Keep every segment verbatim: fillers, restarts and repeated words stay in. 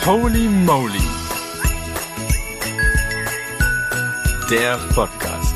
Holy Moly, der Podcast.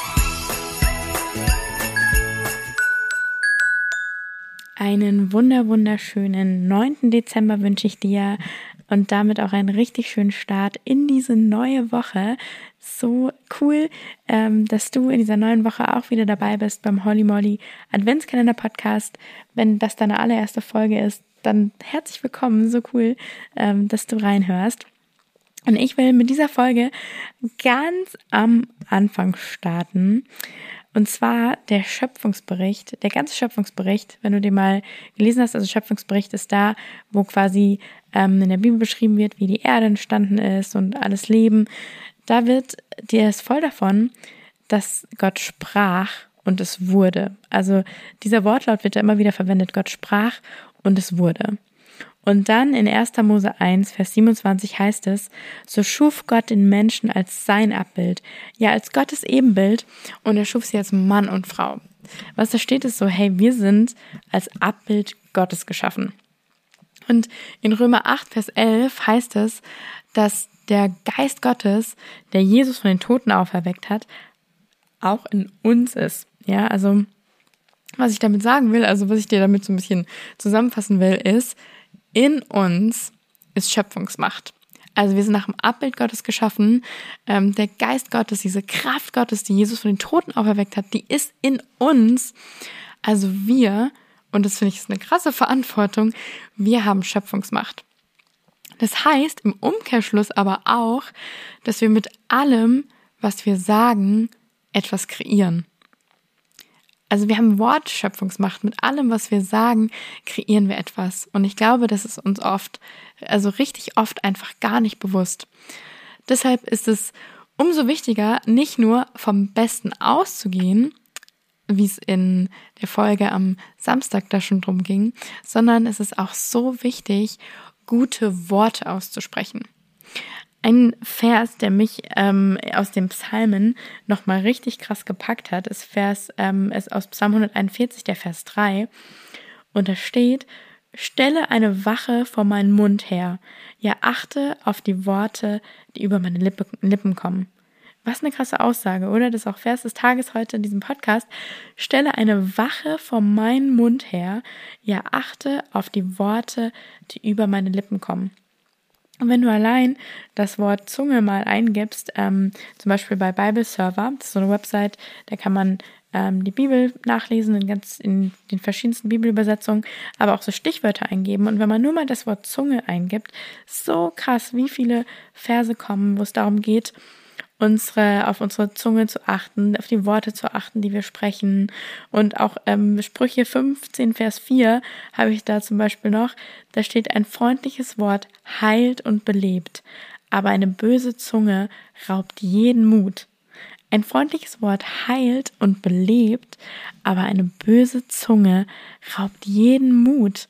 Einen wunder wunderschönen neunten Dezember wünsche ich dir und damit auch einen richtig schönen Start in diese neue Woche. So cool, ähm, dass du in dieser neuen Woche auch wieder dabei bist beim Holy Moly Adventskalender Podcast. Wenn das deine allererste Folge ist, dann herzlich willkommen. So cool, ähm, dass du reinhörst. Und ich will mit dieser Folge ganz am Anfang starten. Und zwar der Schöpfungsbericht, der ganze Schöpfungsbericht, wenn du den mal gelesen hast. Also Schöpfungsbericht ist da, wo quasi ähm, in der Bibel beschrieben wird, wie die Erde entstanden ist und alles Leben. Da wird dir ist voll davon, dass Gott sprach und es wurde. Also dieser Wortlaut wird ja immer wieder verwendet. Gott sprach und es wurde. Und dann in erster Mose eins, Vers siebenundzwanzig heißt es, so schuf Gott den Menschen als sein Abbild, ja als Gottes Ebenbild, und er schuf sie als Mann und Frau. Was da steht ist so, hey, wir sind als Abbild Gottes geschaffen. Und in Römer acht, Vers elf heißt es, dass der Geist Gottes, der Jesus von den Toten auferweckt hat, auch in uns ist. Ja, also was ich damit sagen will, also was ich dir damit so ein bisschen zusammenfassen will, ist, in uns ist Schöpfungsmacht. Also wir sind nach dem Abbild Gottes geschaffen. Ähm, der Geist Gottes, diese Kraft Gottes, die Jesus von den Toten auferweckt hat, die ist in uns. Also wir, und das finde ich ist eine krasse Verantwortung, wir haben Schöpfungsmacht. Das heißt im Umkehrschluss aber auch, dass wir mit allem, was wir sagen, etwas kreieren. Also wir haben Wortschöpfungsmacht. Mit allem, was wir sagen, kreieren wir etwas. Und ich glaube, das ist uns oft, also richtig oft einfach gar nicht bewusst. Deshalb ist es umso wichtiger, nicht nur vom Besten auszugehen, wie es in der Folge am Samstag da schon drum ging, sondern es ist auch so wichtig, gute Worte auszusprechen. Ein Vers, der mich ähm, aus dem Psalmen nochmal richtig krass gepackt hat, ist Vers, ähm, ist aus Psalm hunderteinundvierzig, der Vers drei. Und da steht, stelle eine Wache vor meinen Mund her, ja achte auf die Worte, die über meine Lippe, Lippen kommen. Was eine krasse Aussage, oder? Das ist auch Vers des Tages heute in diesem Podcast. Stelle eine Wache vor meinen Mund her, ja achte auf die Worte, die über meine Lippen kommen. Und wenn du allein das Wort Zunge mal eingibst, ähm, zum Beispiel bei Bible Server, das ist so eine Website, da kann man ähm, die Bibel nachlesen in, ganz, in den verschiedensten Bibelübersetzungen, aber auch so Stichwörter eingeben. Und wenn man nur mal das Wort Zunge eingibt, so krass, wie viele Verse kommen, wo es darum geht, unsere, auf unsere Zunge zu achten, auf die Worte zu achten, die wir sprechen. Und auch ähm, Sprüche fünfzehn, Vers vier habe ich da zum Beispiel noch, da steht, ein freundliches Wort heilt und belebt, aber eine böse Zunge raubt jeden Mut. Ein freundliches Wort heilt und belebt, aber eine böse Zunge raubt jeden Mut.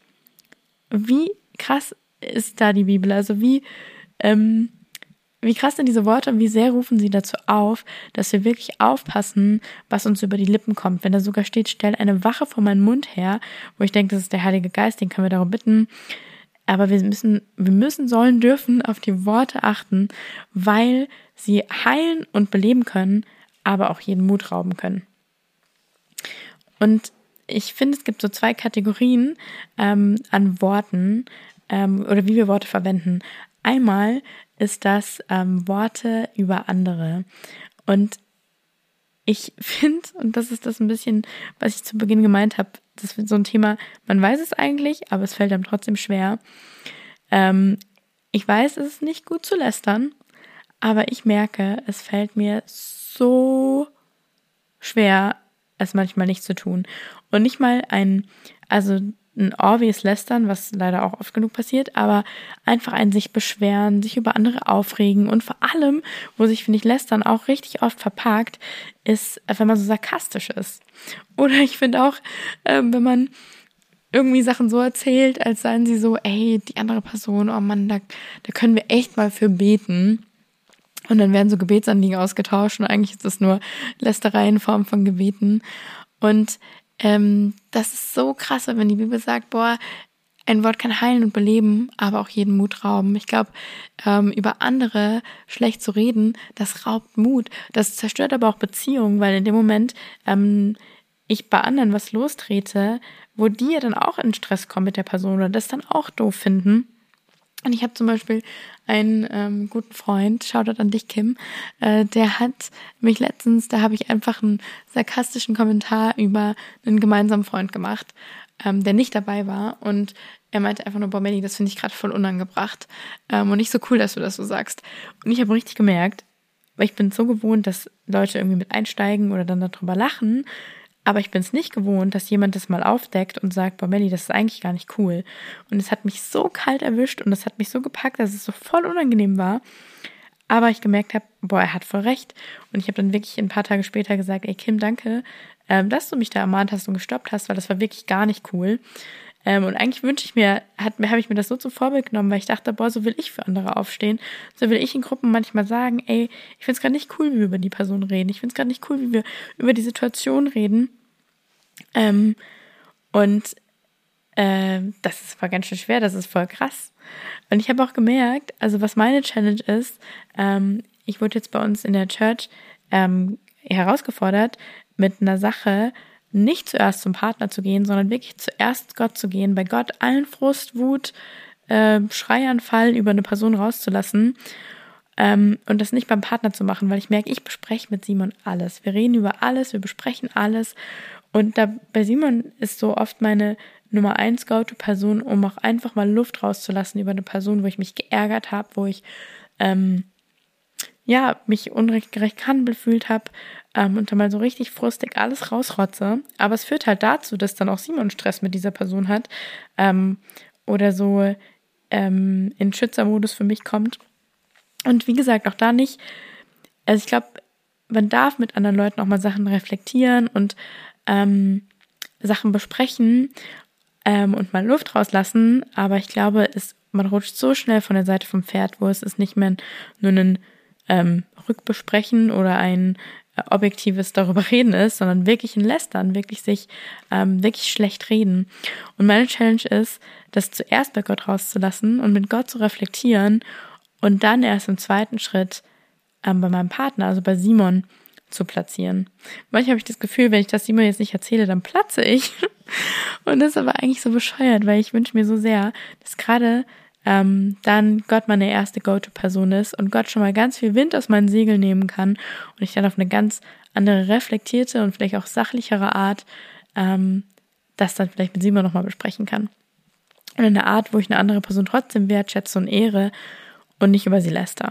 Wie krass ist da die Bibel? Also wie, ähm, Wie krass sind diese Worte und wie sehr rufen sie dazu auf, dass wir wirklich aufpassen, was uns über die Lippen kommt. Wenn da sogar steht, stell eine Wache vor meinen Mund her, wo ich denke, das ist der Heilige Geist, den können wir darum bitten. Aber wir müssen, wir müssen, sollen, dürfen auf die Worte achten, weil sie heilen und beleben können, aber auch jeden Mut rauben können. Und ich finde, es gibt so zwei Kategorien ähm, an Worten ähm, oder wie wir Worte verwenden. Einmal ist das ähm, Worte über andere. Und ich finde, und das ist das ein bisschen, was ich zu Beginn gemeint habe, das ist so ein Thema, man weiß es eigentlich, aber es fällt einem trotzdem schwer. Ähm, ich weiß, es ist nicht gut zu lästern, aber ich merke, es fällt mir so schwer, es manchmal nicht zu tun. Und nicht mal ein, also ein obvious Lästern, was leider auch oft genug passiert, aber einfach ein sich beschweren, sich über andere aufregen und vor allem, wo sich, finde ich, Lästern auch richtig oft verpackt, ist, wenn man so sarkastisch ist. Oder ich finde auch, äh, wenn man irgendwie Sachen so erzählt, als seien sie so, ey, die andere Person, oh Mann, da, da können wir echt mal für beten. Und dann werden so Gebetsanliegen ausgetauscht und eigentlich ist das nur Lästerei in Form von Gebeten. Und ähm, das ist so krass, wenn die Bibel sagt, boah, ein Wort kann heilen und beleben, aber auch jeden Mut rauben. Ich glaube, ähm, über andere schlecht zu reden, das raubt Mut. Das zerstört aber auch Beziehungen, weil in dem Moment ähm, ich bei anderen was lostrete, wo die ja dann auch in Stress kommen mit der Person oder das dann auch doof finden. Und ich habe zum Beispiel einen ähm, guten Freund, Shoutout an dich, Kim, äh, der hat mich letztens, da habe ich einfach einen sarkastischen Kommentar über einen gemeinsamen Freund gemacht, ähm, der nicht dabei war. Und er meinte einfach nur, boah, Melli, das finde ich gerade voll unangebracht ähm, und nicht so cool, dass du das so sagst. Und ich habe richtig gemerkt, weil ich bin so gewohnt, dass Leute irgendwie mit einsteigen oder dann darüber lachen, aber ich bin es nicht gewohnt, dass jemand das mal aufdeckt und sagt, boah, Melli, das ist eigentlich gar nicht cool. Und es hat mich so kalt erwischt und es hat mich so gepackt, dass es so voll unangenehm war. Aber ich gemerkt habe, boah, er hat voll recht. Und ich habe dann wirklich ein paar Tage später gesagt, ey Kim, danke, ähm, dass du mich da ermahnt hast und gestoppt hast, weil das war wirklich gar nicht cool. Ähm, und eigentlich wünsche ich mir, hat, habe ich mir das so zum Vorbild genommen, weil ich dachte, boah, so will ich für andere aufstehen. So will ich in Gruppen manchmal sagen, ey, ich finde es gerade nicht cool, wie wir über die Person reden. Ich finde es gerade nicht cool, wie wir über die Situation reden. Ähm, und äh, das war ganz schön schwer, das ist voll krass. Und ich habe auch gemerkt, also was meine Challenge ist, ähm, ich wurde jetzt bei uns in der Church ähm, herausgefordert, mit einer Sache nicht zuerst zum Partner zu gehen, sondern wirklich zuerst Gott zu gehen, bei Gott allen Frust, Wut, äh, Schreianfall über eine Person rauszulassen ähm, und das nicht beim Partner zu machen, weil ich merke, ich bespreche mit Simon alles. Wir reden über alles, wir besprechen alles. Und da bei Simon ist so oft meine Nummer eins Go-To-Person, um auch einfach mal Luft rauszulassen über eine Person, wo ich mich geärgert habe, wo ich ähm, ja mich ungerecht gehandelt gefühlt habe ähm, und dann mal so richtig frustig alles rausrotze. Aber es führt halt dazu, dass dann auch Simon Stress mit dieser Person hat ähm, oder so ähm, in Schützermodus für mich kommt. Und wie gesagt, auch da nicht, also ich glaube, man darf mit anderen Leuten auch mal Sachen reflektieren und Ähm, Sachen besprechen ähm, und mal Luft rauslassen, aber ich glaube, es, man rutscht so schnell von der Seite vom Pferd, wo es ist nicht mehr nur ein ähm, Rückbesprechen oder ein äh, objektives darüber reden ist, sondern wirklich ein Lästern, wirklich sich ähm, wirklich schlecht reden. Und meine Challenge ist, das zuerst bei Gott rauszulassen und mit Gott zu reflektieren und dann erst im zweiten Schritt ähm, bei meinem Partner, also bei Simon, zu platzieren. Manchmal habe ich das Gefühl, wenn ich das Simon jetzt nicht erzähle, dann platze ich. Und das ist aber eigentlich so bescheuert, weil ich wünsche mir so sehr, dass gerade ähm, dann Gott meine erste Go-To-Person ist und Gott schon mal ganz viel Wind aus meinen Segeln nehmen kann und ich dann auf eine ganz andere reflektierte und vielleicht auch sachlichere Art ähm, das dann vielleicht mit Simon nochmal besprechen kann. Und in einer Art, wo ich eine andere Person trotzdem wertschätze und ehre und nicht über sie läster.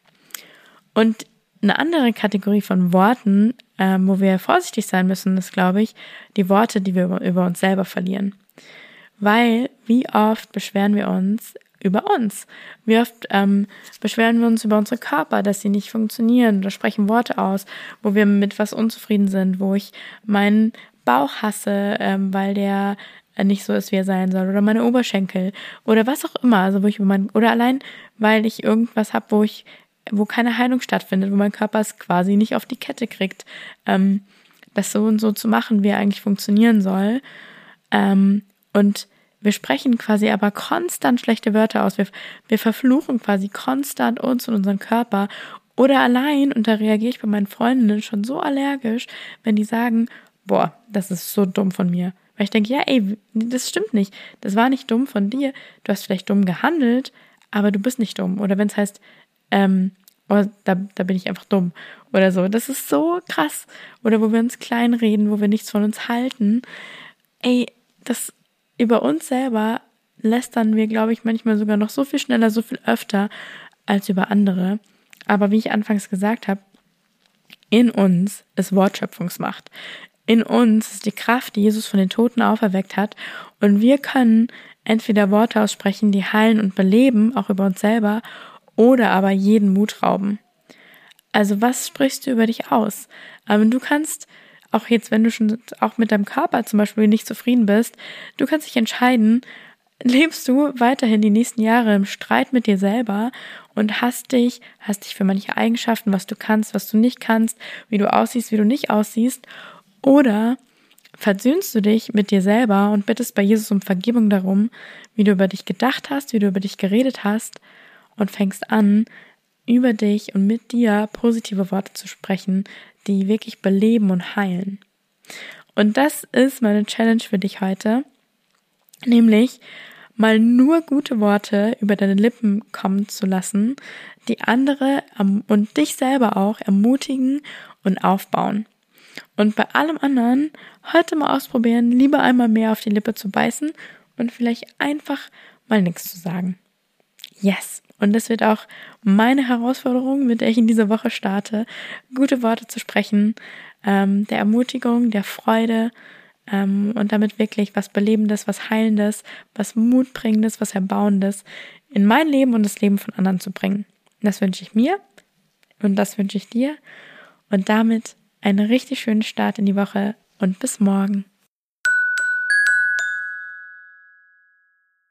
Und eine andere Kategorie von Worten, ähm, wo wir vorsichtig sein müssen, ist, glaube ich, die Worte, die wir über, über uns selber verlieren. Weil, wie oft beschweren wir uns über uns? Wie oft ähm, beschweren wir uns über unsere Körper, dass sie nicht funktionieren oder sprechen Worte aus, wo wir mit was unzufrieden sind, wo ich meinen Bauch hasse, ähm, weil der nicht so ist, wie er sein soll, oder meine Oberschenkel oder was auch immer, also wo ich über mein, oder allein, weil ich irgendwas habe, wo ich wo keine Heilung stattfindet, wo mein Körper es quasi nicht auf die Kette kriegt, ähm, das so und so zu machen, wie er eigentlich funktionieren soll. Ähm, und wir sprechen quasi aber konstant schlechte Wörter aus. Wir, wir verfluchen quasi konstant uns und unseren Körper. Oder allein, und da reagiere ich bei meinen Freundinnen schon so allergisch, wenn die sagen, boah, das ist so dumm von mir. Weil ich denke, ja, ey, das stimmt nicht. Das war nicht dumm von dir. Du hast vielleicht dumm gehandelt, aber du bist nicht dumm. Oder wenn es heißt, Ähm, oh, da, da bin ich einfach dumm oder so. Das ist so krass. Oder wo wir uns kleinreden, wo wir nichts von uns halten. Ey, das über uns selber lästern wir, glaube ich, manchmal sogar noch so viel schneller, so viel öfter als über andere. Aber wie ich anfangs gesagt habe, in uns ist Wortschöpfungsmacht. In uns ist die Kraft, die Jesus von den Toten auferweckt hat. Und wir können entweder Worte aussprechen, die heilen und beleben, auch über uns selber, oder aber jeden Mut rauben. Also was sprichst du über dich aus? Aber du kannst, auch jetzt, wenn du schon auch mit deinem Körper zum Beispiel nicht zufrieden bist, du kannst dich entscheiden, lebst du weiterhin die nächsten Jahre im Streit mit dir selber und hast dich, hast dich für manche Eigenschaften, was du kannst, was du nicht kannst, wie du aussiehst, wie du nicht aussiehst, oder versöhnst du dich mit dir selber und bittest bei Jesus um Vergebung darum, wie du über dich gedacht hast, wie du über dich geredet hast und fängst an, über dich und mit dir positive Worte zu sprechen, die wirklich beleben und heilen. Und das ist meine Challenge für dich heute, nämlich mal nur gute Worte über deine Lippen kommen zu lassen, die andere und dich selber auch ermutigen und aufbauen. Und bei allem anderen heute mal ausprobieren, lieber einmal mehr auf die Lippe zu beißen und vielleicht einfach mal nichts zu sagen. Yes! Und das wird auch meine Herausforderung, mit der ich in diese Woche starte, gute Worte zu sprechen, ähm, der Ermutigung, der Freude ähm, und damit wirklich was Belebendes, was Heilendes, was Mutbringendes, was Erbauendes in mein Leben und das Leben von anderen zu bringen. Das wünsche ich mir und das wünsche ich dir und damit einen richtig schönen Start in die Woche und bis morgen.